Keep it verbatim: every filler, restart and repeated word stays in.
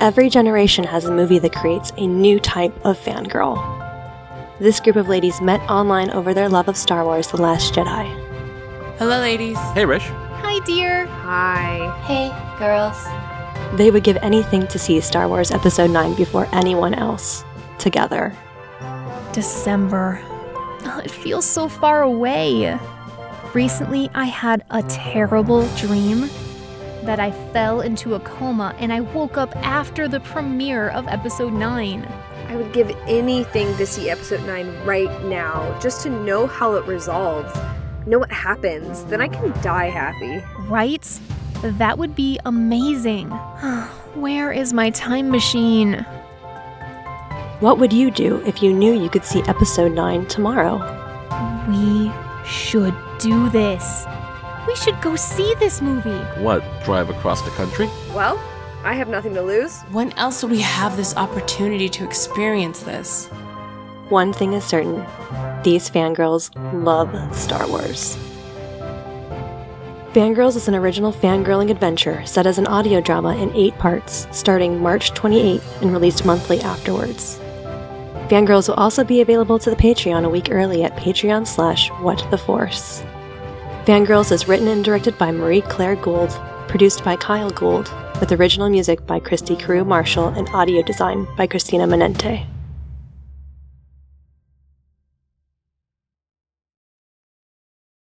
every generation has a movie that creates a new type of fangirl. This group of ladies met online over their love of Star Wars: The Last Jedi. Hello, ladies. Hey, Rish. Hi, dear. Hi. Hey, girls. They would give anything to see Star Wars Episode nine before anyone else. Together. December. Oh, it feels so far away. Recently, I had a terrible dream that I fell into a coma and I woke up after the premiere of Episode nine. I would give anything to see Episode nine right now, just to know how it resolves, know what happens, then I can die happy. Right? That would be amazing. Where is my time machine? What would you do if you knew you could see Episode nine tomorrow? We should do this. We should go see this movie. What, drive across the country? Well, I have nothing to lose. When else would we have this opportunity to experience this? One thing is certain. These fangirls love Star Wars. Fangirls is an original fangirling adventure set as an audio drama in eight parts, starting March twenty-eighth and released monthly afterwards. Fangirls will also be available to the Patreon a week early at patreon slash whattheforce. Fangirls is written and directed by Marie Claire Gould, produced by Kyle Gould, with original music by Christy Carew Marshall and audio design by Christina Manente.